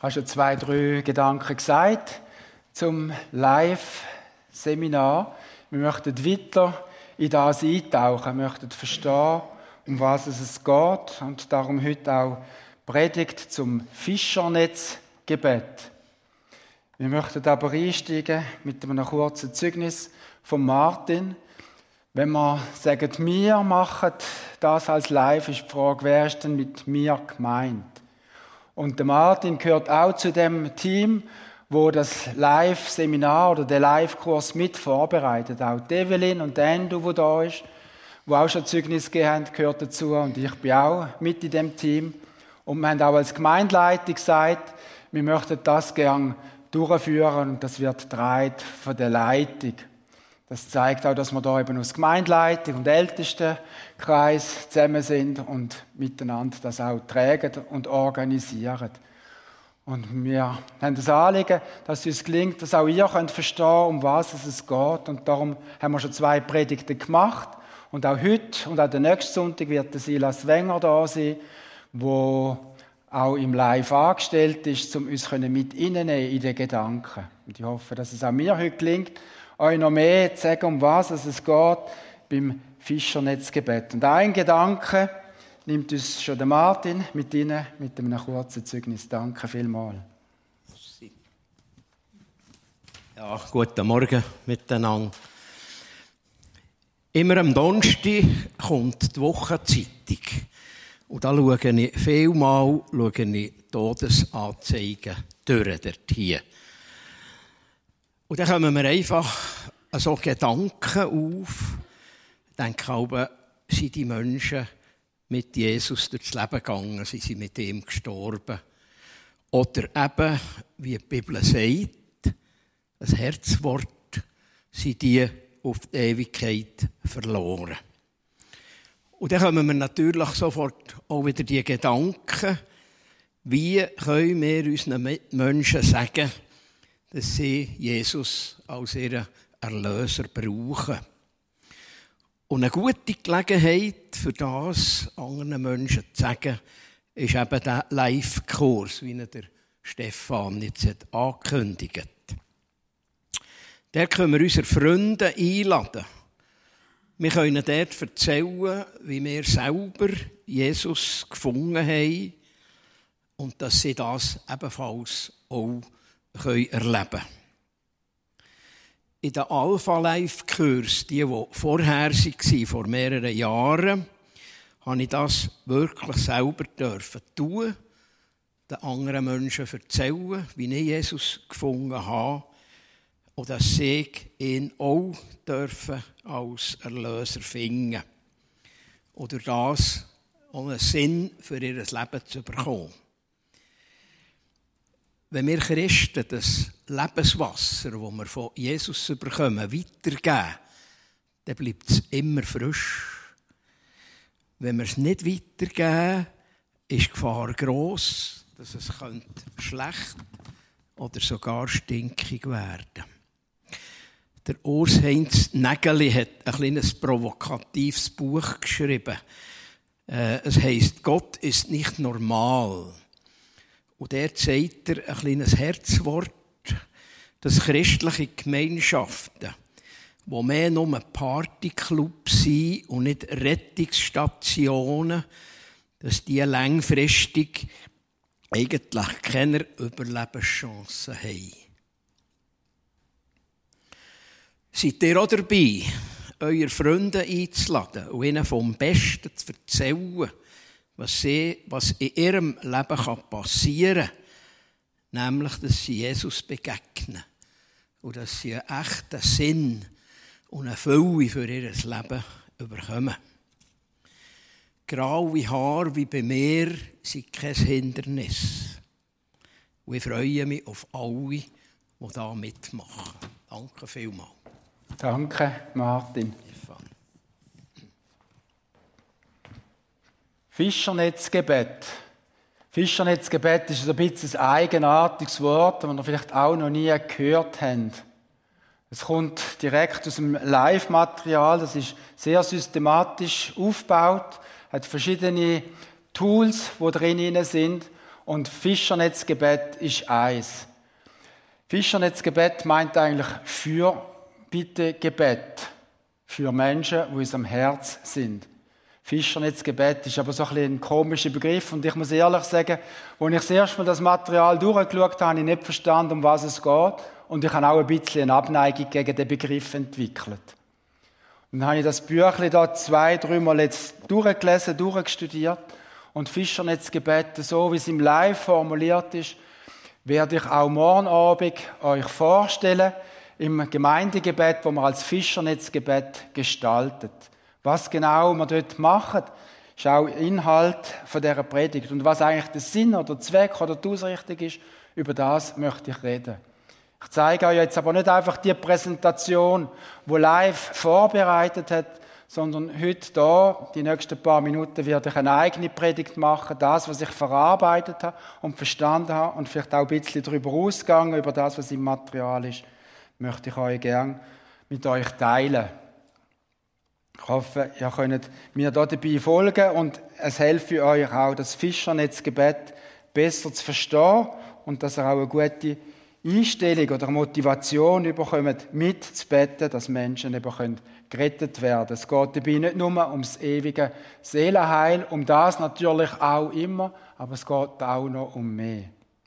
Hast du 2, 3 Gedanken gesagt zum Live-Seminar. Wir möchten weiter in das eintauchen, wir möchten verstehen, um was es geht und darum heute auch Predigt zum Fischernetzgebet. Wir möchten aber einsteigen mit einem kurzen Zeugnis von Martin. Wenn wir sagen, wir machen das als Live, ist die Frage, wer ist denn mit mir gemeint? Und der Martin gehört auch zu dem Team, wo das Live-Seminar oder den Live-Kurs mit vorbereitet. Auch Evelyn und Endo, wo da ist, wo auch schon Zeugnis gegeben haben, gehört dazu. Und ich bin auch mit in dem Team. Und wir haben auch als Gemeindeleitung gesagt, wir möchten das gerne durchführen und das wird getragen von der Leitung. Das zeigt auch, dass wir da eben aus Gemeindeleitung und Ältestenkreis zusammen sind und miteinander das auch tragen und organisieren. Und wir haben das Anliegen, dass es uns gelingt, dass auch ihr könnt verstehen, um was es geht. Und darum haben wir schon 2 Predigten gemacht. Und auch heute und auch den nächsten Sonntag wird der Silas Wenger da sein, der auch im Live angestellt ist, um uns mit reinzunehmen in den Gedanken. Und ich hoffe, dass es auch mir heute gelingt, euch noch mehr zu sagen, um was es geht beim Fischernetzgebet. Und ein Gedanke nimmt uns schon der Martin mit rein, mit einem kurzen Zeugnis. Danke vielmals. Ja, guten Morgen miteinander. Immer am Donnerstag kommt die Wochenzeitung. Und da schaue ich vielmal Todesanzeigen durch, dort hier. Und dann kommen mir einfach so Gedanken auf. Ich denke aber, sind die Menschen mit Jesus durchs Leben gegangen, sind sie mit ihm gestorben. Oder eben, wie die Bibel sagt, ein Herzwort, sind die auf die Ewigkeit verloren. Und dann kommen wir natürlich sofort auch wieder die Gedanken, wie können wir unseren Menschen sagen, dass sie Jesus als ihren Erlöser brauchen. Und eine gute Gelegenheit für das, anderen Menschen zu sagen, ist eben der Live-Kurs, wie ihn der Stefan jetzt angekündigt hat. Der können wir unsere Freunde einladen. Wir können dort erzählen, wie wir selber Jesus gefunden haben und dass sie das ebenfalls auch erleben können. In den Alpha-Life-Kurs, die vorher waren, vor mehreren Jahren, habe ich das wirklich selber tun, den anderen Menschen erzählen, wie ich Jesus gefunden habe und dass sie ihn auch dürfen als Erlöser finden und durch das auch einen Sinn für ihr Leben zu bekommen. Wenn wir Christen das Lebenswasser, das wir von Jesus bekommen, weitergeben, dann bleibt es immer frisch. Wenn wir es nicht weitergeben, ist die Gefahr gross, dass es schlecht oder sogar stinkig werden könnte. Der Urs-Heinz Nägeli hat ein kleines provokatives Buch geschrieben. Es heisst, Gott ist nicht normal. Und dort sagt er ein kleines Herzwort, dass christliche Gemeinschaften, die mehr nur Partyclubs sind und nicht Rettungsstationen, dass die langfristig eigentlich keine Überlebenschancen haben. Seid ihr auch dabei, eure Freunde einzuladen und ihnen vom Besten zu erzählen, was in ihrem Leben passieren kann, nämlich, dass sie Jesus begegnen und dass sie einen echten Sinn und eine Fülle für ihr Leben bekommen. Graue Haare wie bei mir sind kein Hindernis. Und ich freue mich auf alle, die da mitmachen. Danke vielmals. Danke, Martin. Fischernetzgebet. Fischernetzgebet ist ein bisschen ein eigenartiges Wort, das ihr vielleicht auch noch nie gehört habt. Es kommt direkt aus dem Live-Material, das ist sehr systematisch aufgebaut, hat verschiedene Tools, die drin sind und Fischernetzgebet ist eins. Fischernetzgebet meint eigentlich Fürbittegebet für Menschen, die uns am Herz sind. Fischernetzgebet ist aber so ein komischer Begriff und ich muss ehrlich sagen, als ich das erste Mal das Material durchgeschaut habe, habe ich nicht verstanden, um was es geht und ich habe auch ein bisschen eine Abneigung gegen den Begriff entwickelt. Und dann habe ich das Büchlein da 2-3 Mal jetzt durchgelesen, durchgestudiert und Fischernetzgebet, so wie es im Live formuliert ist, werde ich auch morgen Abend euch vorstellen im Gemeindegebet, wo wir als Fischernetzgebet gestaltet. Was genau wir dort machen, ist auch Inhalt von dieser Predigt. Und was eigentlich der Sinn oder der Zweck oder die Ausrichtung ist, über das möchte ich reden. Ich zeige euch jetzt aber nicht einfach die Präsentation, die live vorbereitet hat, sondern heute da, die nächsten paar Minuten, werde ich eine eigene Predigt machen, das, was ich verarbeitet habe und verstanden habe und vielleicht auch ein bisschen darüber ausgegangen, über das, was im Material ist, möchte ich euch gerne mit euch teilen. Ich hoffe, ihr könnt mir da dabei folgen und es helfe euch auch, das Fischernetzgebet besser zu verstehen und dass ihr auch eine gute Einstellung oder Motivation bekommt, mitzubeten, dass Menschen eben gerettet werden können. Es geht dabei nicht nur ums ewige Seelenheil, um das natürlich auch immer, aber es geht auch noch um mehr.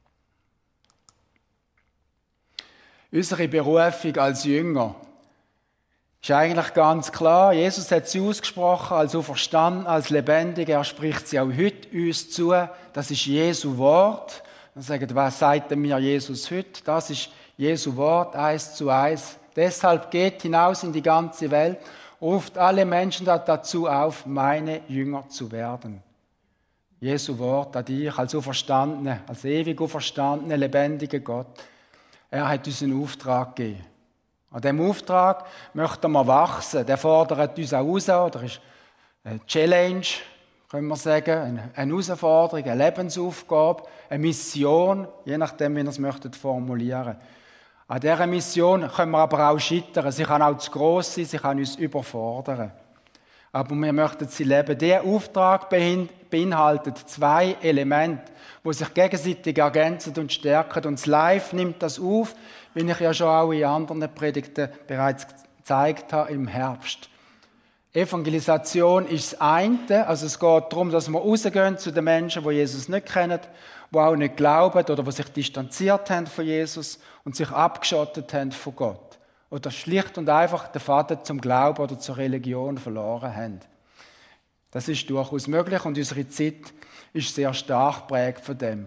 Unsere Berufung als Jünger ist eigentlich ganz klar. Jesus hat sie ausgesprochen, als auferstanden, als lebendig. Er spricht sie auch heute uns zu. Das ist Jesu Wort. Dann sagen, was sagt denn mir Jesus heute? Das ist Jesu Wort, 1:1. Deshalb geht hinaus in die ganze Welt, ruft alle Menschen dazu auf, meine Jünger zu werden. Jesu Wort an dich als Auferstandene, als ewig Auferstandene, lebendiger Gott. Er hat uns einen Auftrag gegeben. An diesem Auftrag möchten wir wachsen. Der fordert uns auch heraus, oder ist eine Challenge, können wir sagen, eine Herausforderung, eine Lebensaufgabe, eine Mission, je nachdem, wie ihr es möchtet formulieren. An dieser Mission können wir aber auch scheitern. Sie kann auch zu gross sein, sie kann uns überfordern. Aber wir möchten sie leben. Dieser Auftrag beinhaltet 2 Elemente, die sich gegenseitig ergänzen und stärken. Und das Live nimmt das auf, wie ich ja schon auch in anderen Predigten bereits gezeigt habe, im Herbst. Evangelisation ist das eine, also es geht darum, dass wir rausgehen zu den Menschen, die Jesus nicht kennen, die auch nicht glauben oder die sich distanziert haben von Jesus und sich abgeschottet haben von Gott. Oder schlicht und einfach den Faden zum Glauben oder zur Religion verloren haben. Das ist durchaus möglich und unsere Zeit ist sehr stark geprägt von dem.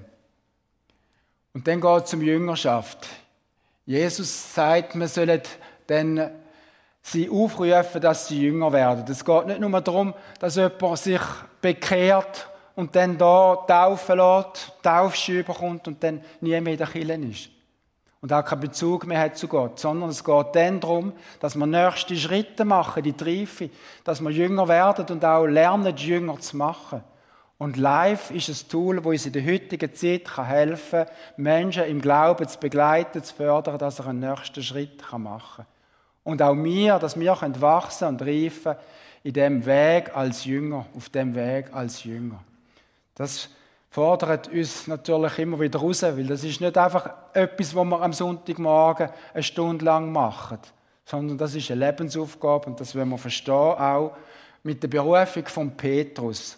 Und dann geht es um Jüngerschaft. Jesus sagt, wir sollen dann sie aufrufen, dass sie Jünger werden. Es geht nicht nur darum, dass jemand sich bekehrt und dann da taufen lässt, Taufschübe bekommt und dann nie mehr in der Kirche ist. Und auch keinen Bezug mehr hat zu Gott. Sondern es geht dann darum, dass wir nächste Schritte machen, die Reife, dass wir Jünger werden und auch lernen, Jünger zu machen. Und Live ist ein Tool, das uns in der heutigen Zeit helfen kann, Menschen im Glauben zu begleiten, zu fördern, dass er einen nächsten Schritt machen kann. Und auch wir, dass wir wachsen und reifen in diesem Weg als Jünger, auf dem Weg als Jünger. Das fordert uns natürlich immer wieder raus, weil das ist nicht einfach etwas, was wir am Sonntagmorgen eine Stunde lang machen, sondern das ist eine Lebensaufgabe und das wollen wir verstehen, auch mit der Berufung von Petrus.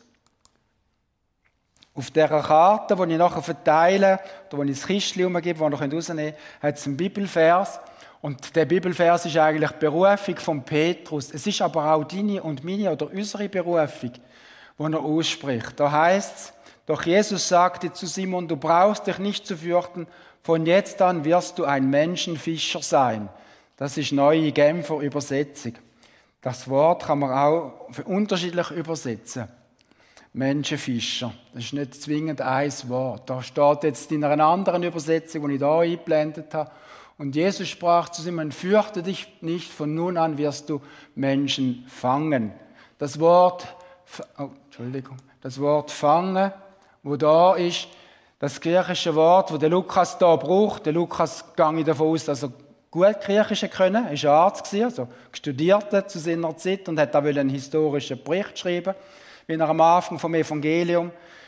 Auf dieser Karte, die ich nachher verteile, oder die ich ins Kistchen umgebe, die ihr rausnehmen könnt, hat es einen Bibelvers. Und der Bibelvers ist eigentlich die Berufung von Petrus. Es ist aber auch deine und meine oder unsere Berufung, die er ausspricht. Da heißt es, doch Jesus sagte zu Simon, du brauchst dich nicht zu fürchten, von jetzt an wirst du ein Menschenfischer sein. Das ist neue Genfer Übersetzung. Das Wort kann man auch unterschiedlich übersetzen. Menschenfischer. Das ist nicht zwingend ein Wort. Da steht jetzt in einer anderen Übersetzung, die ich hier eingeblendet habe. Und Jesus sprach zu Simon, fürchte dich nicht, von nun an wirst du Menschen fangen. Das Wort fangen, wo da ist, das griechische Wort, das der Lukas da braucht. Der Lukas gehe ich davon aus, dass er gut Griechisch können. Er war Arzt, also studierte zu seiner Zeit und hat da einen historischen Bericht schreiben, wie er am Anfang vom Evangelium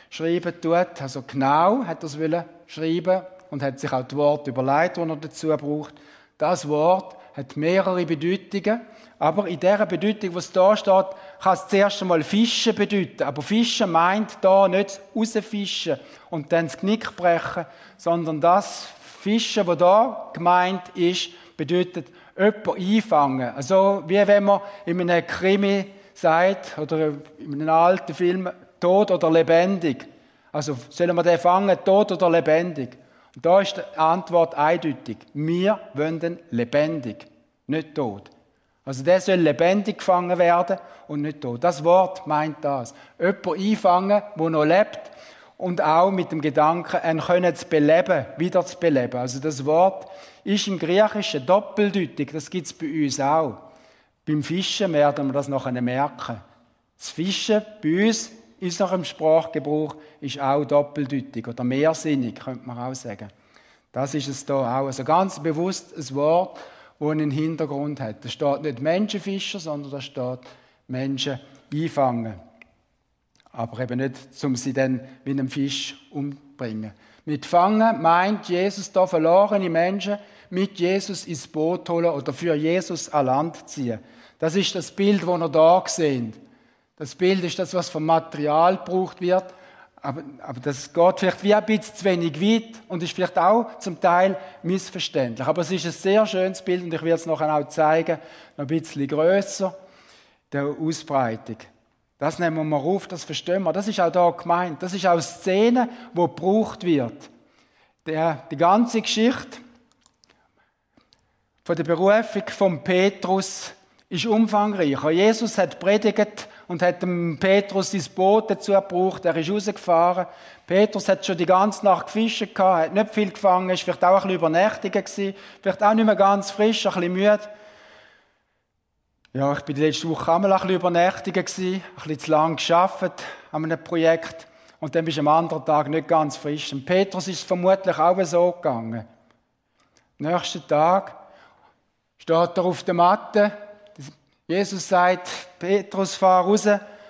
schreiben tut. Also genau hat er es schreiben und hat sich auch das Wort überlegt, das er dazu braucht. Das Wort hat mehrere Bedeutungen, aber in dieser Bedeutung, was da steht, kann es zuerst einmal Fischen bedeuten. Aber Fischen meint da nicht rausfischen und dann das Knick brechen, sondern das Fischen, das da gemeint ist, bedeutet jemanden einfangen. Also wie wenn man in einem Krimi sagt, oder in einem alten Film, tot oder lebendig. Also sollen wir den fangen, tot oder lebendig? Und da ist die Antwort eindeutig. Wir wollen den lebendig, nicht tot. Also der soll lebendig gefangen werden und nicht tot. Das Wort meint das. Jemanden einfangen, der noch lebt und auch mit dem Gedanken, ihn können zu beleben, wieder zu beleben. Also das Wort ist im Griechischen doppeldeutig. Das gibt es bei uns auch. Beim Fischen werden wir das nachher merken. Das Fischen bei uns, in unserem Sprachgebrauch, ist auch doppeldeutig oder mehrsinnig, könnte man auch sagen. Das ist es da auch. Also ganz bewusst ein Wort, das einen Hintergrund hat. Da steht nicht Menschenfischer, sondern da steht Menschen einfangen. Aber eben nicht, um sie dann wie einen Fisch umzubringen. Mit Fangen meint Jesus da verlorene Menschen mit Jesus ins Boot holen oder für Jesus an Land ziehen. Das ist das Bild, das ihr da seht. Das Bild ist das, was vom Material gebraucht wird. Aber das geht vielleicht wie ein bisschen zu wenig weit und ist vielleicht auch zum Teil missverständlich. Aber es ist ein sehr schönes Bild und ich werde es nachher auch zeigen, noch ein bisschen grösser, der Ausbreitung. Das nehmen wir auf, das verstehen wir. Das ist auch da gemeint. Das ist auch eine Szene, die gebraucht wird. Die ganze Geschichte von der Berufung von Petrus ist umfangreich. Jesus hat predigt und hat dem Petrus ins Boot dazu gebraucht. Er ist rausgefahren. Petrus hat schon die ganze Nacht gefischt gehabt, hat nicht viel gefangen, ist vielleicht auch ein bisschen übernächtig gewesen, vielleicht auch nicht mehr ganz frisch, ein bisschen müde. Ja, ich bin die letzte Woche auch mal ein bisschen übernächtig gewesen, ein bisschen zu lange gearbeitet an einem Projekt und dann bist du am anderen Tag nicht ganz frisch. Und Petrus ist es vermutlich auch so gegangen. Am nächsten Tag steht er auf der Matte. Jesus sagt, Petrus, fahr raus.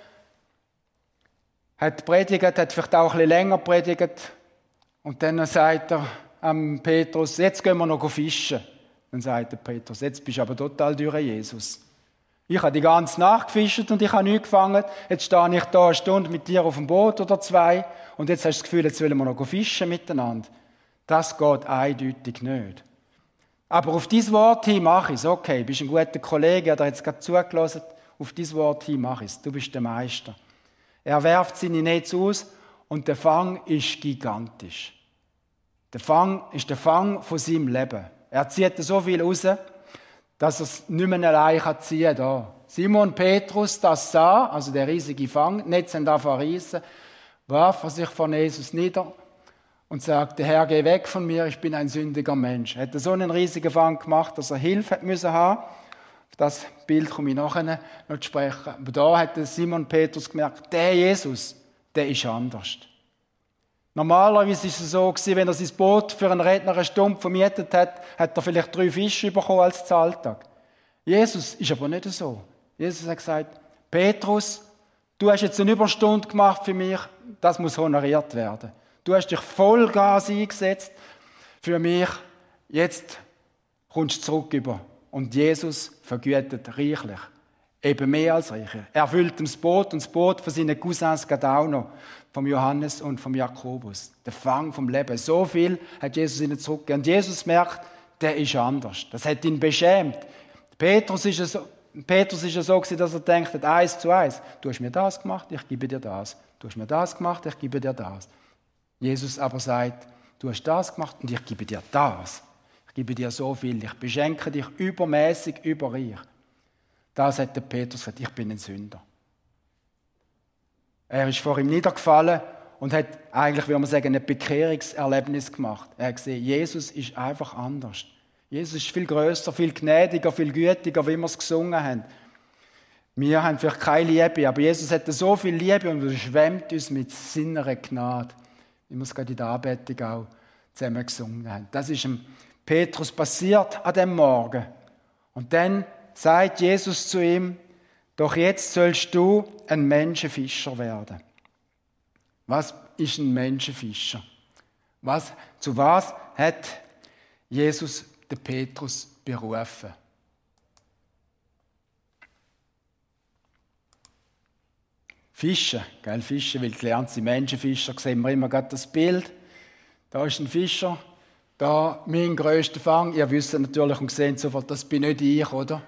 Hat predigt, hat vielleicht auch ein bisschen länger predigt. Und dann sagt er am Petrus, jetzt gehen wir noch fischen. Dann sagt der Petrus, jetzt bist du aber total durch Jesus. Ich habe die ganze Nacht gefischt und ich habe nichts gefangen. Jetzt stehe ich da eine Stunde mit dir auf dem Boot oder zwei und jetzt hast du das Gefühl, jetzt wollen wir noch fischen miteinander. Das geht eindeutig nicht. Aber auf dieses Wort hin mache ich es. Okay, bist ein guter Kollege, der hat jetzt gerade zugelassen. Auf dieses Wort hin mache ich es. Du bist der Meister. Er werft seine Netze aus und der Fang ist gigantisch. Der Fang ist der Fang von seinem Leben. Er zieht so viel raus, dass er es nicht mehr allein ziehen kann. Simon Petrus das sah, also der riesige Fang, die Netze haben angefangen zu reissen, warf er sich vor Jesus nieder und sagte, Herr, geh weg von mir, ich bin ein sündiger Mensch. Er hat so einen riesigen Fang gemacht, dass er Hilfe haben musste. Auf das Bild komme ich nachher noch zu sprechen. Aber da hat Simon Petrus gemerkt, der Jesus, der ist anders. Normalerweise war es so, wenn er sein Boot für einen Redner eine Stunde vermietet hat, hat er vielleicht 3 Fische bekommen als Zahltag. Jesus ist aber nicht so. Jesus hat gesagt, Petrus, du hast jetzt eine Überstunde gemacht für mich, das muss honoriert werden. Du hast dich Vollgas eingesetzt für mich, jetzt kommst du zurück über. Und Jesus vergütet reichlich. Eben mehr als reichlich. Er füllt das Boot und das Boot von seinen Cousins geht auch noch. Vom Johannes und vom Jakobus. Der Fang vom Leben. So viel hat Jesus ihnen zurückgegeben. Und Jesus merkt, der ist anders. Das hat ihn beschämt. Petrus ist es so gewesen, dass er denkt, 1:1. Du hast mir das gemacht, ich gebe dir das. Du hast mir das gemacht, ich gebe dir das. Jesus aber sagt, du hast das gemacht und ich gebe dir das. Ich gebe dir so viel. Ich beschenke dich übermäßig, überreich. Das hat der Petrus gesagt, ich bin ein Sünder. Er ist vor ihm niedergefallen und hat eigentlich, wie man sagen, ein Bekehrungserlebnis gemacht. Er hat gesehen, Jesus ist einfach anders. Jesus ist viel grösser, viel gnädiger, viel gütiger, wie wir es gesungen haben. Wir haben vielleicht keine Liebe, aber Jesus hat so viel Liebe und überschwemmt uns mit seiner Gnade. Wie wir es gerade in der Anbetung auch zusammen gesungen haben. Das ist dem Petrus passiert an dem Morgen. Und dann sagt Jesus zu ihm, doch jetzt sollst du ein Menschenfischer werden. Was ist ein Menschenfischer? Zu was hat Jesus den Petrus berufen? Fischen, gell? Fischen, weil gelernt sind Menschenfischer, sehen wir immer gerade das Bild. Da ist ein Fischer, da mein grösster Fang. Ihr wisst natürlich und seht sofort, das bin nicht ich, oder?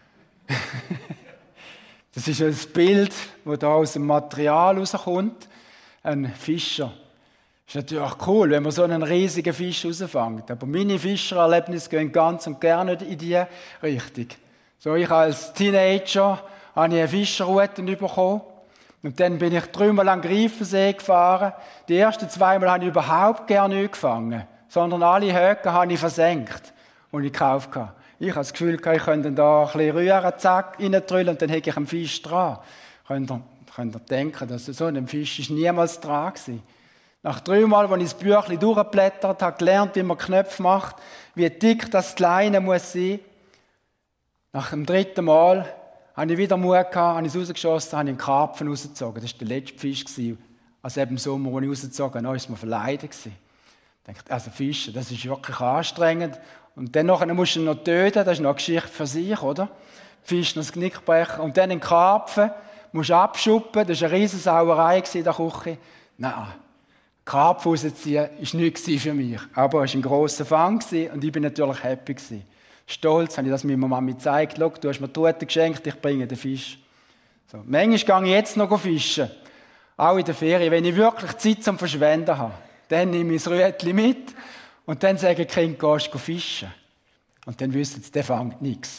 Das ist ein Bild, das da aus dem Material rauskommt. Ein Fischer. Das ist natürlich cool, wenn man so einen riesigen Fisch rausfängt. Aber meine Fischererlebnisse gehen ganz und gar nicht in diese Richtung. So, ich als Teenager habe ich eine Fischerrute bekommen. Und dann bin ich 3-mal an den Greifensee gefahren. Die ersten 2-mal habe ich überhaupt gar nicht gefangen, sondern alle Höcke habe ich versenkt, die ich gekauft habe. Ich habe das Gefühl, ich könnte da ein bisschen rühren, zack, reintrüllen und dann hätte ich einen Fisch dran. Könnt ihr denken, dass so ein Fisch ist niemals dran war. Nach 3-mal, als ich das Büchlein durchgeblättert habe, gelernt, wie man Knöpfe macht, wie dick das Kleine muss sein. Nach dem 3. Mal habe ich wieder Mut gehabt, habe ich es rausgeschossen, habe ich einen Karpfen rausgezogen. Das war der letzte Fisch, also eben im Sommer, als ich rausgezogen habe, war es mir verleidet. Ich dachte, also Fischen, das ist wirklich anstrengend. Und dann musst du ihn noch töten, das ist noch eine Geschichte für sich, oder? Fisch noch das Knick brechen. Und dann einen Karpfen musst du abschuppen, das war eine riesen Sauerei in der Küche. Nein, Karpfen rausziehen war nichts für mich. Aber es war ein grosser Fang und ich war natürlich happy. Stolz habe ich das meiner Mama gezeigt. Schau, du hast mir Tuten geschenkt, ich bringe den Fisch. So. Manchmal gehe ich jetzt noch fischen. Auch in der Ferien, wenn ich wirklich Zeit zum Verschwenden habe. Dann nehme ich das Rütli mit und dann sage ich, Kind, gehst du fischen. Und dann wissen sie, der fängt nichts.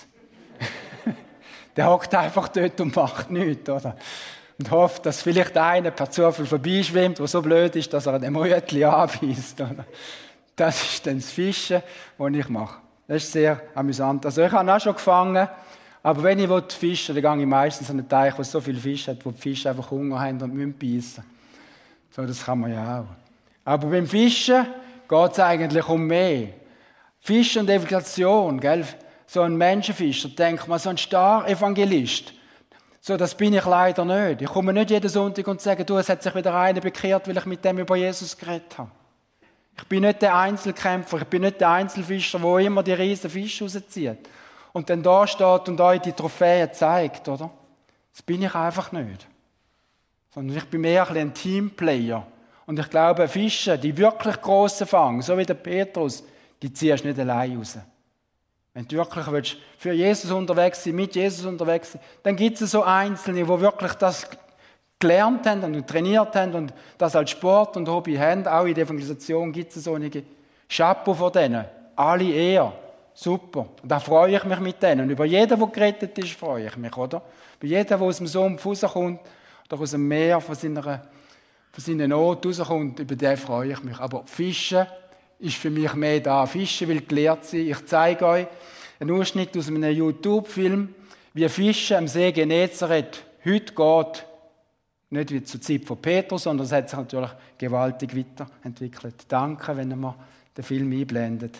Der hockt einfach dort und macht nichts, oder? Und hofft, dass vielleicht einer per Zufall vorbeischwimmt, der so blöd ist, dass er dem Rütli anbeißt, oder? Das ist dann das Fischen, das ich mache. Das ist sehr amüsant. Also ich habe auch schon gefangen, aber wenn ich fischen will, dann gehe ich meistens an einen Teich, wo es so viele Fische hat, wo die Fische einfach Hunger haben und müssen beißen. So, das kann man ja auch. Aber beim Fischen geht es eigentlich um mehr. Fischen und Evangelisation, gell? So ein Menschenfischer, denkt man, so ein Star-Evangelist. So, das bin ich leider nicht. Ich komme nicht jeden Sonntag und sage, du, es hat sich wieder einer bekehrt, weil ich mit dem über Jesus geredet habe. Ich bin nicht der Einzelkämpfer, ich bin nicht der Einzelfischer, der immer die riesen Fische rauszieht. Und dann da steht und euch die Trophäen zeigt, oder? Das bin ich einfach nicht. Sondern ich bin mehr ein Teamplayer. Und ich glaube, Fische, die wirklich grossen Fang, so wie der Petrus, die ziehst du nicht allein raus. Wenn du wirklich für Jesus unterwegs sein, mit Jesus unterwegs sein, dann gibt es so Einzelne, die wirklich das gelernt haben und trainiert haben und das als Sport und Hobby haben. Auch in der Evangelisation gibt es so einige. Chapeau von denen. Alle eher. Super. Und da freue ich mich mit denen. Und über jeden, der gerettet ist, freue ich mich, oder? Über jeden, der aus dem Sumpf rauskommt oder aus dem Meer von seiner Not rauskommt, über den freue ich mich. Aber Fischen ist für mich mehr da. Fischen will gelehrt sein. Ich zeige euch einen Ausschnitt aus einem YouTube-Film, wie Fischen am See Genezareth heute geht. Nicht wie zur Zeit von Petrus, sondern es hat sich natürlich gewaltig weiterentwickelt. Danke, wenn ihr den Film einblendet.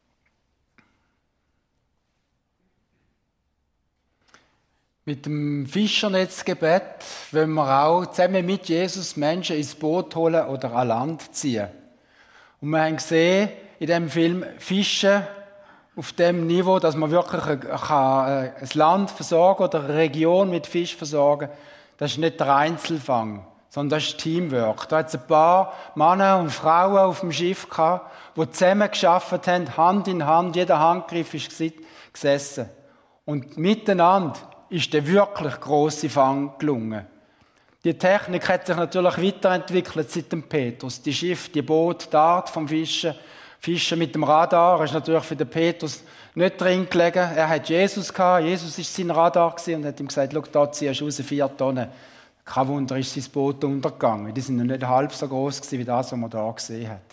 Mit dem Fischernetzgebet wollen wir auch zusammen mit Jesus Menschen ins Boot holen oder an Land ziehen. Und wir haben gesehen, in diesem Film Fischen auf dem Niveau, dass man wirklich ein Land versorgen oder eine Region mit Fisch versorgen kann. Das ist nicht der Einzelfang, sondern das ist Teamwork. Da hat es ein paar Männer und Frauen auf dem Schiff gehabt, die zusammen gearbeitet haben, Hand in Hand, jeder Handgriff ist gesessen. Und miteinander ist der wirklich grosse Fang gelungen. Die Technik hat sich natürlich weiterentwickelt seit dem Petrus. Die Schiffe, die Boote, die Art vom Fischen. Fischen mit dem Radar ist natürlich für den Petrus nicht drin gelegen. Er hat Jesus gehabt. Jesus war sein Radar und hat ihm gesagt, schau, da ziehst du raus 4 Tonnen. Kein Wunder, ist sein Boot untergegangen. Die sind noch nicht halb so groß gewesen, wie das, was man da gesehen hat.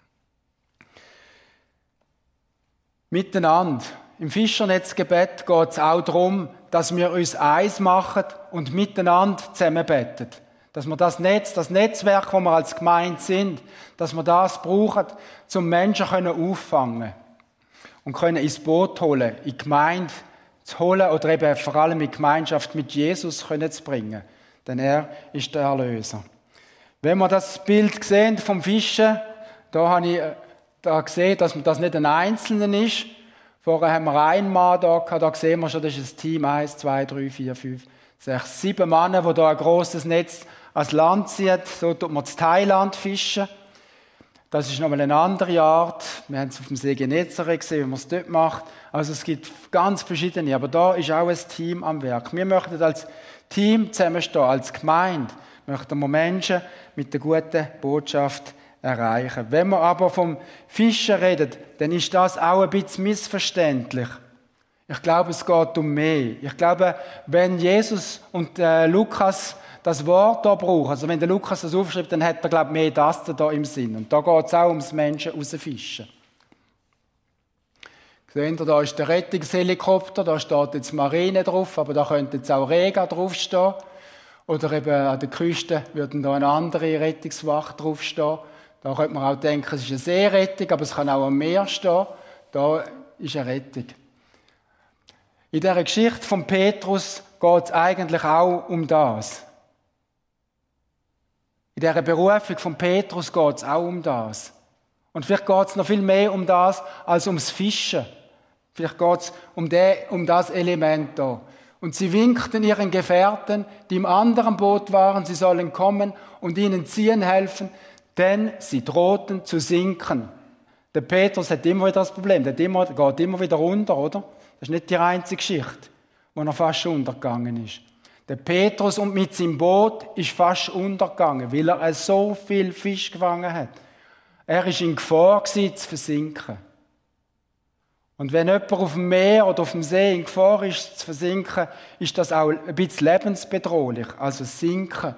Miteinander. Im Fischernetzgebet geht es auch darum, dass wir uns eins machen und miteinander zusammenbeten. Dass wir das Netzwerk, das wir als Gemeinde sind, dass wir das brauchen, um Menschen auffangen und können ins Boot holen, in die Gemeinde zu holen oder eben vor allem in Gemeinschaft mit Jesus zu bringen. Denn er ist der Erlöser. Wenn wir das Bild sehen vom Fischen, da habe ich gesehen, dass das nicht ein Einzelner ist. Vorher haben wir einen Mann da gehabt, da sehen wir schon, das ist ein Team, 1, 2, 3, 4, 5, 6, 7 Männer, die da ein grosses Netz ans Land ziehen. So tut man in Thailand fischen. Das ist nochmal eine andere Art. Wir haben es auf dem See Genezareth gesehen, wie man es dort macht. Also es gibt ganz verschiedene, aber da ist auch ein Team am Werk. Wir möchten als Team zusammenstehen, als Gemeinde, möchten wir Menschen mit der guten Botschaft erreichen. Wenn wir aber vom Fischen reden, dann ist das auch ein bisschen missverständlich. Ich glaube, es geht um mehr. Ich glaube, wenn Jesus und Lukas das Wort da brauchen, also wenn der Lukas das aufschreibt, dann hat er, glaube ich, mehr das da im Sinn. Und da geht es auch ums Menschen rausfischen. Seht ihr, da ist der Rettungshelikopter, da steht jetzt Marine drauf, aber da könnte jetzt auch Rega draufstehen. Oder eben an der Küste würde da eine andere Rettungswache draufstehen. Da könnte man auch denken, es ist eine Seerettung, aber es kann auch am Meer stehen. Da ist eine Rettung. In dieser Geschichte von Petrus geht es eigentlich auch um das. In dieser Berufung von Petrus geht es auch um das. Und vielleicht geht es noch viel mehr um das als ums Fischen. Vielleicht geht es um das Element hier. Und sie winkten ihren Gefährten, die im anderen Boot waren, sie sollen kommen und ihnen ziehen helfen, denn sie drohten zu sinken. Der Petrus hat immer wieder das Problem, der geht immer wieder runter, oder? Das ist nicht die einzige Geschichte, wo er fast untergegangen ist. Der Petrus und mit seinem Boot ist fast untergegangen, weil er so viel Fisch gefangen hat. Er war in Gefahr, zu versinken. Und wenn jemand auf dem Meer oder auf dem See in Gefahr ist, zu versinken, ist das auch ein bisschen lebensbedrohlich, also sinken.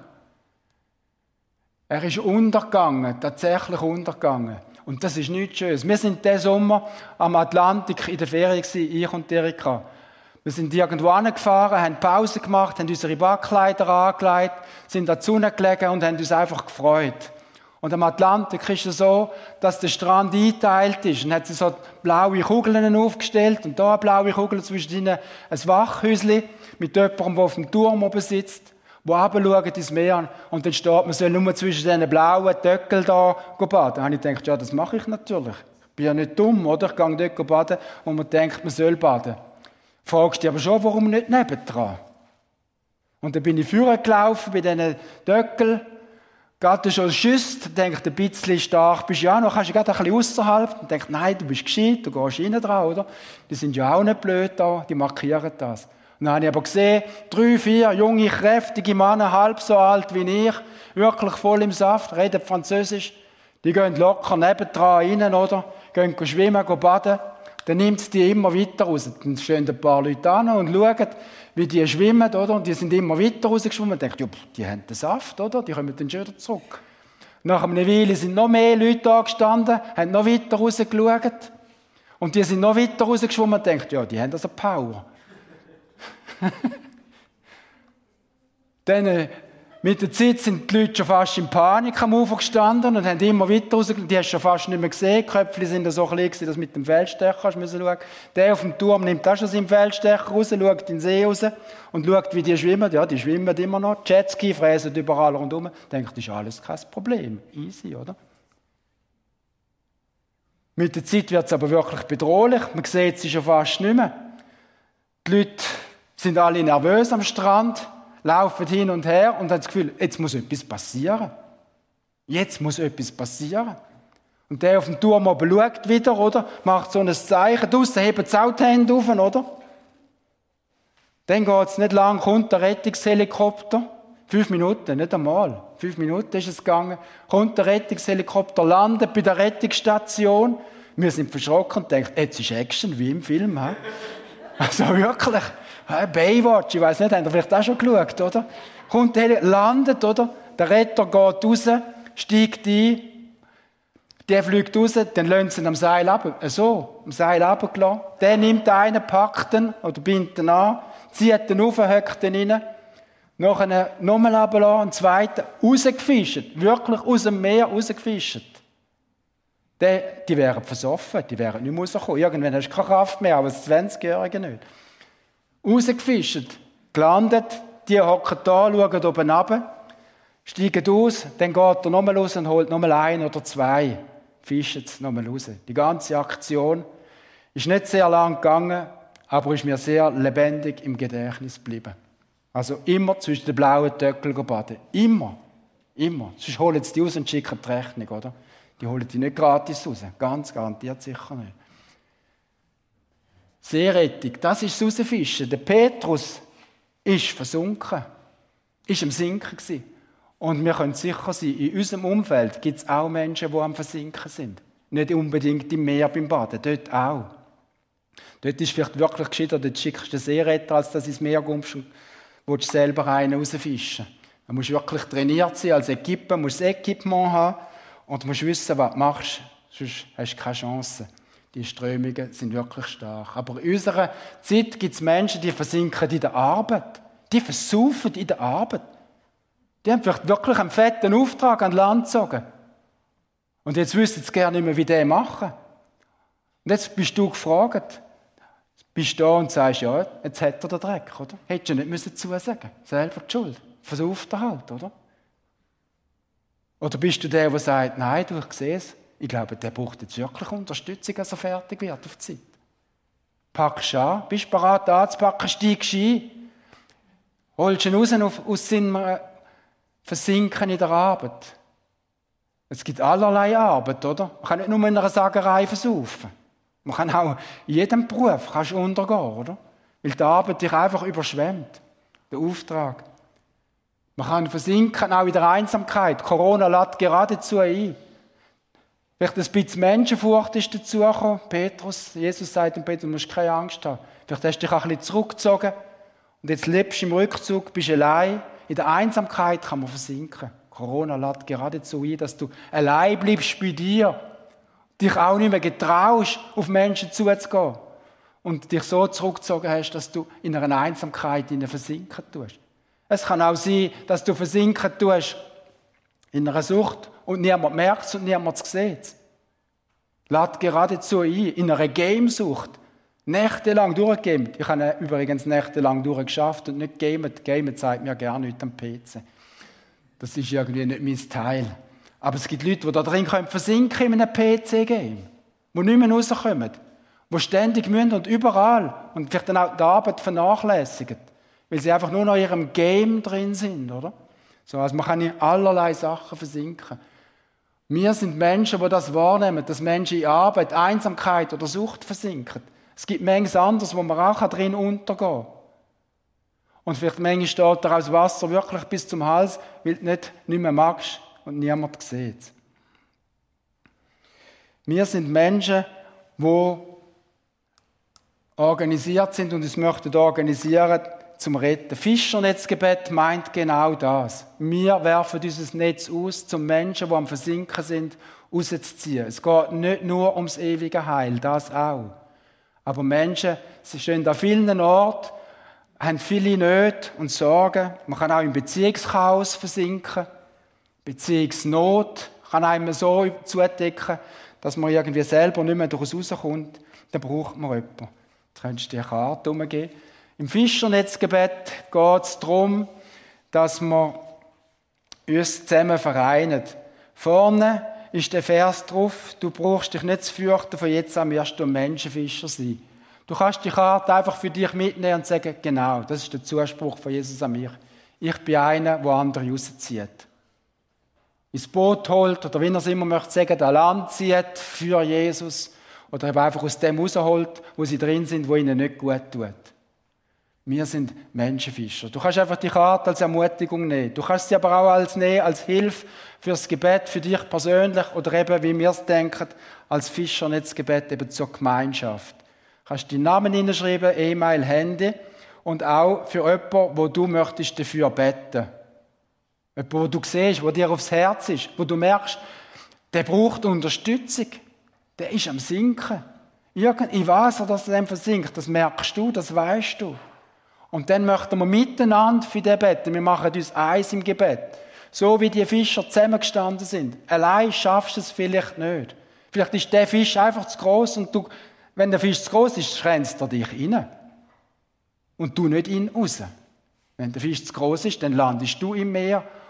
Er ist untergegangen, tatsächlich untergegangen. Und das ist nichts Schönes. Wir sind diesen Sommer am Atlantik in der Ferien gewesen, ich und Erika. Wir sind irgendwo hingefahren, haben Pause gemacht, haben unsere Backkleider angelegt, sind an die Sonne gelegen und haben uns einfach gefreut. Und am Atlantik ist es so, dass der Strand eingeteilt ist. Und hat sie so blaue Kugeln aufgestellt und da eine blaue Kugel, zwischen ihnen ein Wachhäuschen mit jemandem, der auf dem Turm oben sitzt, der runterschaut ins Meer. Und dann steht, man soll nur zwischen diesen blauen Töckeln da baden. Dann habe ich gedacht, ja, das mache ich natürlich. Ich bin ja nicht dumm, oder? Ich gehe dort baden, wo man denkt, man soll baden. Fragst du dich aber schon, warum nicht nebendran? Und dann bin ich vorgelaufen bei diesen Töckeln. Gerade schon schüsst, denkt ein bisschen stark bist, ja, noch kannst du gerade ein bisschen ausserhalb und denkt, nein, du bist gescheit, du gehst rein dran, oder? Die sind ja auch nicht blöd da, die markieren das. Und dann habe ich aber gesehen, 3, 4 junge, kräftige Männer, halb so alt wie ich, wirklich voll im Saft, reden Französisch, die gehen locker nebendran rein, oder? Gehen schwimmen, gehen baden. Dann nimmt es die immer weiter raus. Dann stehen ein paar Leute an und schauen, wie die schwimmen, oder? Und die sind immer weiter rausgeschwommen und denken, ja, die haben den Saft, oder? Die kommen dann schon wieder zurück. Nach einer Weile sind noch mehr Leute da gestanden, haben noch weiter rausgeschaut. Und die sind noch weiter rausgeschwommen und denken, ja, die haben also Power. Dann, mit der Zeit sind die Leute schon fast in Panik am Ufer gestanden und haben immer weiter rausgeschaut. Die hast du schon fast nicht mehr gesehen. Die Köpfe sind so klein gewesen, dass du mit dem Feldstecher schauen musst. Der auf dem Turm nimmt auch schon seinen Feldstecher raus, schaut in den See raus und schaut, wie die schwimmen. Ja, die schwimmen immer noch. Jetski fräsen überall rundherum. Denkt, das ist alles kein Problem. Easy, oder? Mit der Zeit wird es aber wirklich bedrohlich. Man sieht sie schon fast nicht mehr. Die Leute sind alle nervös am Strand, laufen hin und her und haben das Gefühl, jetzt muss etwas passieren. Jetzt muss etwas passieren. Und der auf dem Turm oben schaut wieder, oder? Macht so ein Zeichen. Draussen heben sie auch die Hände auf, oder? Dann geht es nicht lang, kommt der Rettungshelikopter. 5 Minuten, nicht einmal. 5 Minuten ist es gegangen. Kommt der Rettungshelikopter, landet bei der Rettungsstation. Wir sind verschrocken und denken, jetzt ist Action, wie im Film. He? Also wirklich. Baywatch, ich weiss nicht, habt ihr vielleicht auch schon geschaut, oder? Kommt der, landet, oder? Der Retter geht raus, steigt ein, der fliegt raus, dann lassen sie ihn am Seil ab, am Seil runtergelassen. Der nimmt einen, packt ihn, oder bindet ihn an, zieht ihn auf, hockt ihn rein, nachher nochmal runtergelassen, einen zweiten, rausgefischt, wirklich aus dem Meer rausgefischt. Die wären versoffen, die wären nicht mehr rausgekommen. Irgendwann hast du keine Kraft mehr, aber als 20-Jährige nicht. Rausgefischt, gelandet, die hocken da, schauen oben runter. steigt aus, dann geht er nochmal raus und holt nochmal 1 oder 2 Fische jetzt nochmal raus. Die ganze Aktion ist nicht sehr lang gegangen, aber ist mir sehr lebendig im Gedächtnis geblieben. Also immer zwischen den blauen Töckeln baden. Immer. Immer. Sonst holen sie die raus und schicken die Rechnung, oder? Die holen die nicht gratis raus. Ganz garantiert sicher nicht. Seerettung, das ist das Rausfischen. Der Petrus ist versunken. Ist am Sinken gewesen. Und wir können sicher sein, in unserem Umfeld gibt es auch Menschen, die am Versinken sind. Nicht unbedingt im Meer beim Baden, dort auch. Dort ist vielleicht wirklich gescheiter, dort schickst du den Seeretter, als dass du ins Meer kommst und willst selber einen rausfischen. Du musst wirklich trainiert sein als Equipe, musst das Equipment haben und musst wissen, was du machst, sonst hast du keine Chance. Die Strömungen sind wirklich stark. Aber in unserer Zeit gibt es Menschen, die versinken in der Arbeit. Die versaufen in der Arbeit. Die haben vielleicht wirklich einen fetten Auftrag an Land gezogen. Und jetzt wüssten sie gerne nicht mehr, wie die machen. Und jetzt bist du gefragt. Bist du da und sagst, ja, jetzt hat er den Dreck, oder? Hättest du nicht zusagen müssen. Selber die Schuld. Versauft er halt, oder? Oder bist du der sagt, nein, du, ich sehe es. Ich glaube, der braucht jetzt wirklich Unterstützung, als er fertig wird auf die Zeit. Packst du an, bist bereit anzupacken, steigst ein, holst ihn raus aus seinem Versinken in der Arbeit. Es gibt allerlei Arbeit, oder? Man kann nicht nur in einer Sagerei versaufen. Man kann auch in jedem Beruf kannst du untergehen, oder? Weil die Arbeit dich einfach überschwemmt. Der Auftrag. Man kann versinken, auch in der Einsamkeit. Corona lädt geradezu ein. Vielleicht ein bisschen Menschenfurcht ist dazugekommen. Petrus, Jesus sagt dem Petrus, du musst keine Angst haben. Vielleicht hast du dich auch ein bisschen zurückgezogen. Und jetzt lebst du im Rückzug, bist allein. In der Einsamkeit kann man versinken. Corona lädt geradezu ein, dass du allein bleibst bei dir. Dich auch nicht mehr getraust, auf Menschen zuzugehen. Und dich so zurückgezogen hast, dass du in einer Einsamkeit versinken tust. Es kann auch sein, dass du versinken tust in einer Sucht und niemand merkt es und niemand sieht es. Lädt geradezu ein, in einer Gamesucht. Nächtelang durchgegamet. Ich habe übrigens nächtelang durchgeschafft und nicht gamet. Gamet zeigt mir gerne nicht am PC. Das ist irgendwie nicht mein Teil. Aber es gibt Leute, die da drin versinken in einem PC-Game, die nicht mehr rauskommen, die ständig müssen und überall und vielleicht dann auch die Arbeit vernachlässigen, weil sie einfach nur noch in ihrem Game drin sind, oder? So, also man kann in allerlei Sachen versinken. Wir sind Menschen, die das wahrnehmen, dass Menschen in Arbeit, Einsamkeit oder Sucht versinken. Es gibt manches anderes, wo man auch drin untergehen kann. Und vielleicht manchmal steht da aus Wasser wirklich bis zum Hals, weil du nicht mehr magst und niemand sieht es. Wir sind Menschen, die organisiert sind und uns möchten organisieren zum Retten. Fischernetzgebet meint genau das. Wir werfen unser Netz aus, zum Menschen, die am Versinken sind, rauszuziehen. Es geht nicht nur ums ewige Heil, das auch. Aber Menschen, sie stehen an vielen Orten, haben viele Nöte und Sorgen. Man kann auch im Beziehungschaos versinken. Beziehungsnot kann einem so zudecken, dass man irgendwie selber nicht mehr daraus rauskommt. Dann braucht man jemanden. Jetzt könntest du dir eine Karte umgeben. Im Fischernetzgebet geht es darum, dass wir uns zusammen vereinen. Vorne ist der Vers drauf, du brauchst dich nicht zu fürchten, von jetzt an wirst du ein Menschenfischer sein. Du kannst die Karte einfach für dich mitnehmen und sagen, genau, das ist der Zuspruch von Jesus an mich. Ich bin einer, der andere rauszieht. Ins Boot holt, oder wie er es immer möchte sagen, an Land zieht für Jesus. Oder eben einfach aus dem rausholt, wo sie drin sind, wo ihnen nicht gut tut. Wir sind Menschenfischer. Du kannst einfach die Karte als Ermutigung nehmen. Du kannst sie aber auch als Hilfe fürs Gebet, für dich persönlich oder eben, wie wir es denken, als Fischernetzgebet eben zur Gemeinschaft. Du kannst deinen Namen hineinschreiben, E-Mail, Handy und auch für jemanden, wo du möchtest dafür beten. Jemanden, wo du siehst, wo dir aufs Herz ist, wo du merkst, der braucht Unterstützung. Der ist am Sinken. Ich weiß, dass er dem versinkt. Das merkst du, das weißt du. Und dann möchten wir miteinander für den beten. Wir machen uns eins im Gebet. So wie die Fischer zusammengestanden sind. Allein schaffst du es vielleicht nicht. Vielleicht ist der Fisch einfach zu gross und du, wenn der Fisch zu gross ist, schränzt er dich rein. Und du nicht ihn raus. Wenn der Fisch zu gross ist, dann landest du im Meer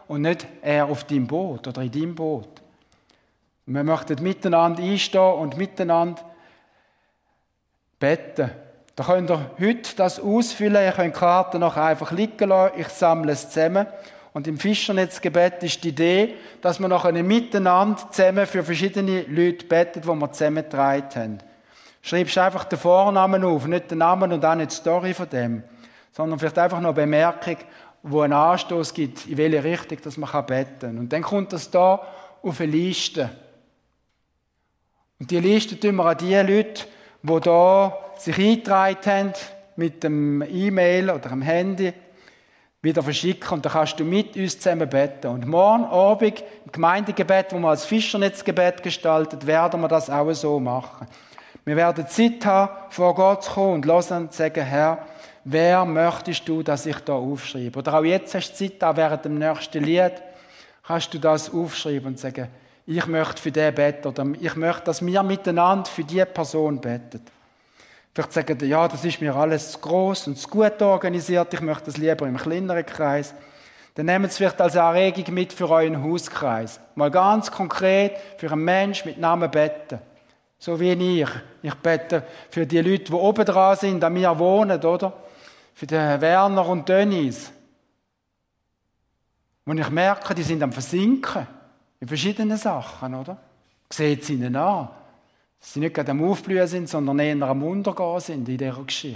und nicht er auf deinem Boot oder in deinem Boot. Wir möchten miteinander einstehen und miteinander beten. Da könnt ihr heute das ausfüllen, ihr könnt die Karten noch einfach liegen lassen, ich sammle es zusammen. Und im Fischernetzgebet ist die Idee, dass wir noch miteinander zusammen für verschiedene Leute beten, die wir zusammengetragen haben. Schreibst einfach den Vornamen auf, nicht den Namen und auch nicht die Story von dem, sondern vielleicht einfach noch eine Bemerkung, wo einen Anstoß gibt, in welche Richtung dass man beten kann. Und dann kommt das da auf eine Liste. Und die Liste tun wir an die Leute, die da sich eingetragen haben, mit dem E-Mail oder dem Handy, wieder verschicken und dann kannst du mit uns zusammen beten. Und morgen Abend im Gemeindegebet, wo wir als Fischernetzgebet gestaltet, werden wir das auch so machen. Wir werden Zeit haben, vor Gott zu kommen und hören und sagen, Herr, wer möchtest du, dass ich da aufschreibe? Oder auch jetzt hast du Zeit, auch während dem nächsten Lied, kannst du das aufschreiben und sagen, ich möchte für den beten oder ich möchte, dass wir miteinander für diese Person beten. Vielleicht sagen die, ja, das ist mir alles zu gross und zu gut organisiert, ich möchte das lieber im kleineren Kreis. Dann nehmt es vielleicht als Anregung mit für euren Hauskreis. Mal ganz konkret für einen Menschen mit Namen beten. So wie ich. Ich bete für die Leute, die oben dran sind, an mir wohnen, oder? Für den Werner und Dennis. Und ich merke, die sind am Versinken. In verschiedenen Sachen, oder? Seht es ihnen an. Dass sie nicht gerade am Aufblühen sind, sondern eher am Untergehen sind in dieser Geschichte.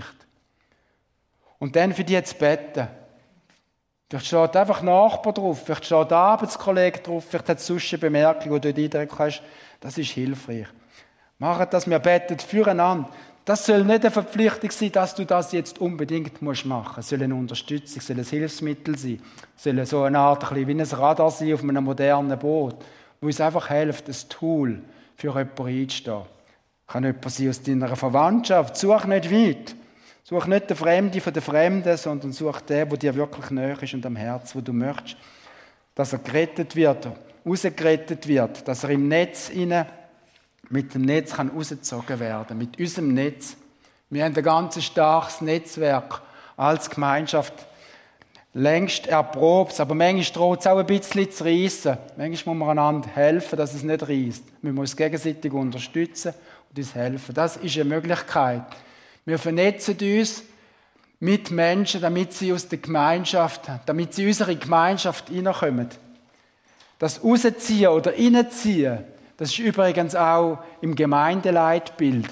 Und dann für die zu beten. Vielleicht steht einfach Nachbar drauf, vielleicht steht der Arbeitskollege drauf, vielleicht hat es sonst eine Bemerkung, wo du den Eindruck hast, das ist hilfreich. Machen, dass wir beten füreinander. Das soll nicht eine Verpflichtung sein, dass du das jetzt unbedingt machen musst. Es soll eine Unterstützung, es soll ein Hilfsmittel sein. Es soll so eine Art ein bisschen wie ein Radar sein auf einem modernen Boot, wo uns einfach hilft, ein Tool für jemanden einzustehen. Kann jemand sein aus deiner Verwandtschaft. Such nicht weit. Such nicht den Fremden von den Fremden, sondern such den, der dir wirklich nahe ist und am Herz, wo du möchtest, dass er gerettet wird, rausgerettet wird, dass er im Netz mit dem Netz kann rausgezogen werden, mit unserem Netz. Wir haben ein ganz starkes Netzwerk als Gemeinschaft längst erprobt, aber manchmal droht es auch ein bisschen zu reissen. Manchmal muss man einander helfen, dass es nicht reisst. Wir müssen uns gegenseitig unterstützen und uns helfen. Das ist eine Möglichkeit. Wir vernetzen uns mit Menschen, damit sie aus der Gemeinschaft, damit sie in unsere Gemeinschaft hineinkommen. Das Rausziehen oder Reinziehen, das ist übrigens auch im Gemeindeleitbild.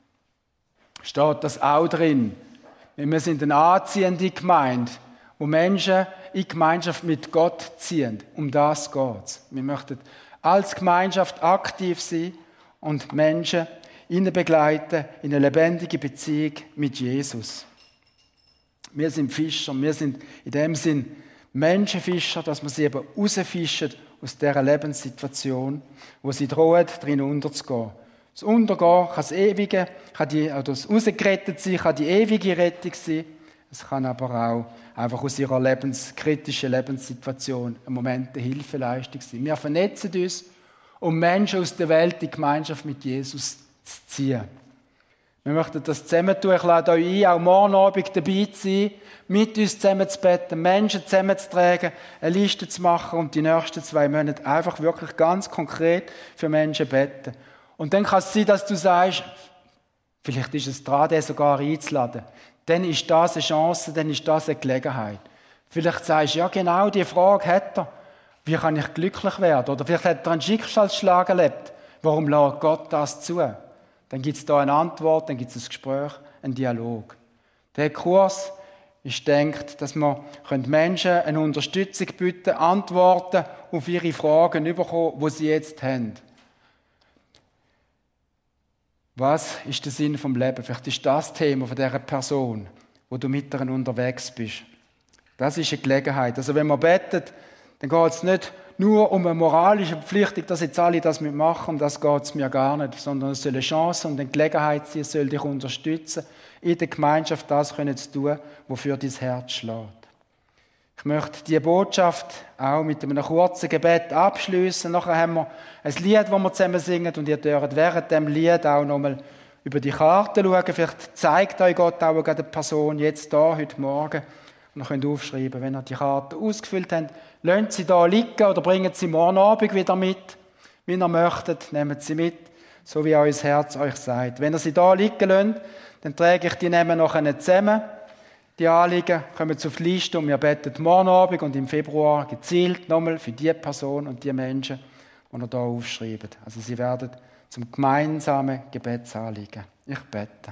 Steht das auch drin. Wir sind eine anziehende Gemeinde, wo Menschen in die Gemeinschaft mit Gott ziehen. Um das geht es. Wir möchten als Gemeinschaft aktiv sein und Menschen begleiten in eine lebendige Beziehung mit Jesus. Wir sind Fischer, wir sind in dem Sinn Menschenfischer, dass wir sie eben rausfischen aus dieser Lebenssituation, wo sie drohen, drin unterzugehen. Das Untergehen kann das Ewige, das Rausgerettet sein, kann die ewige Rettung sein. Es kann aber auch einfach aus ihrer kritischen Lebenssituation ein Moment der Hilfeleistung sein. Wir vernetzen uns, um Menschen aus der Welt in die Gemeinschaft mit Jesus zu ziehen. Wir möchten das zusammen tun. Ich lade euch ein, auch morgen Abend dabei zu sein, mit uns zusammen zu beten, Menschen zusammenzutragen, eine Liste zu machen und die nächsten 2 Monate einfach wirklich ganz konkret für Menschen beten. Und dann kann es sein, dass du sagst, vielleicht ist es dran, den sogar einzuladen. Dann ist das eine Chance, dann ist das eine Gelegenheit. Vielleicht sagst du, ja genau, die Frage hat er. Wie kann ich glücklich werden? Oder vielleicht hat er einen Schicksalsschlag erlebt. Warum lässt Gott das zu? Dann gibt es da eine Antwort, dann gibt es ein Gespräch, einen Dialog. Der Kurs ist gedacht, dass wir Menschen eine Unterstützung bieten, Antworten auf ihre Fragen bekommen, die sie jetzt haben. Was ist der Sinn vom Leben? Vielleicht ist das Thema von dieser Person, wo du mit ihr unterwegs bist. Das ist eine Gelegenheit. Also wenn man betet, dann geht es nicht nur um eine moralische Verpflichtung, dass jetzt alle das mitmachen, um das geht es mir gar nicht, sondern es soll eine Chance und eine Gelegenheit sein, es soll dich unterstützen, in der Gemeinschaft das zu tun, wofür dein Herz schlägt. Ich möchte diese Botschaft auch mit einem kurzen Gebet abschließen. Nachher haben wir ein Lied, das wir zusammen singen und ihr dürft während dem Lied auch nochmal über die Karte schauen. Vielleicht zeigt euch Gott auch eine Person jetzt da, heute Morgen, Und ihr könnt aufschreiben, wenn ihr die Karte ausgefüllt habt, lasst sie da liegen oder bringt sie morgen Abend wieder mit. Wie ihr möchtet, nehmt sie mit, so wie euer Herz euch sagt. Wenn ihr sie da liegen lasst, dann trage ich die nachher zusammen. Die Anliegen kommen auf die Liste und wir beten morgen Abend und im Februar gezielt nochmal für die Person und die Menschen, die ihr hier aufschreibt. Also sie werden zum gemeinsamen Gebetsanliegen. Ich bete.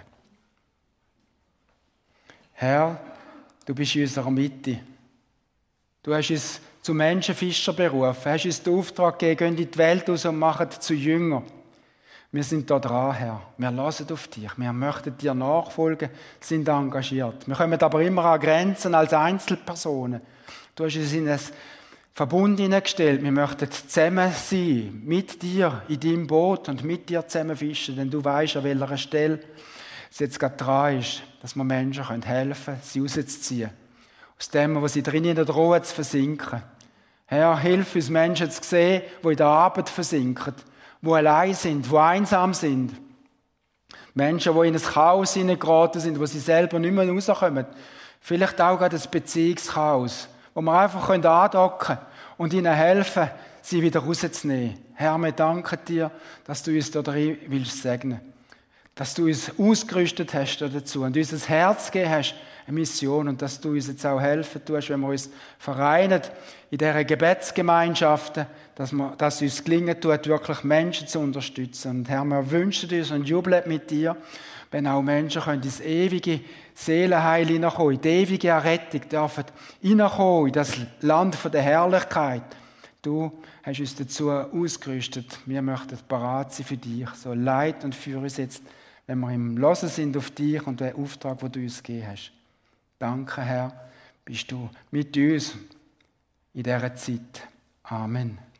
Herr, du bist in unserer Mitte. Du hast uns zu Menschenfischer berufen, hast uns den Auftrag gegeben, gehen in die Welt raus und machen zu Jünger. Wir sind da dran, Herr. Wir hören auf dich. Wir möchten dir nachfolgen, sind engagiert. Wir kommen aber immer an Grenzen als Einzelpersonen. Du hast uns in ein Verbund hineingestellt. Wir möchten zusammen sein, mit dir in deinem Boot und mit dir zusammen fischen, denn du weißt, an welcher Stelle es jetzt gerade dran ist, dass wir Menschen helfen können, sie rauszuziehen. Aus dem, wo sie drinnen drohen zu versinken. Herr, hilf uns Menschen zu sehen, die in der Arbeit versinken, die allein sind, die einsam sind. Menschen, die in ein Chaos hineingeraten sind, wo sie selber nicht mehr rauskommen. Vielleicht auch gerade ein Beziehungschaos, wo wir einfach andocken können und ihnen helfen, sie wieder rauszunehmen. Herr, wir danken dir, dass du uns da drin willst segnen. Dass du uns ausgerüstet hast dazu und uns ein Herz gegeben hast, eine Mission, und dass du uns jetzt auch helfen tust, wenn wir uns vereinen in dieser Gebetsgemeinschaften, dass es uns gelingen tut, wirklich Menschen zu unterstützen. Und Herr, wir wünschen uns und jubeln mit dir, wenn auch Menschen ins ewige Seelenheil hineinkommen, in die ewige Errettung dürfen hineinkommen, in das Land der Herrlichkeit. Du hast uns dazu ausgerüstet. Wir möchten parat sein für dich. So leit und führe uns jetzt, wenn wir im Hören sind auf dich und den Auftrag, den du uns gegeben hast. Danke, Herr, bist du mit uns in dieser Zeit. Amen.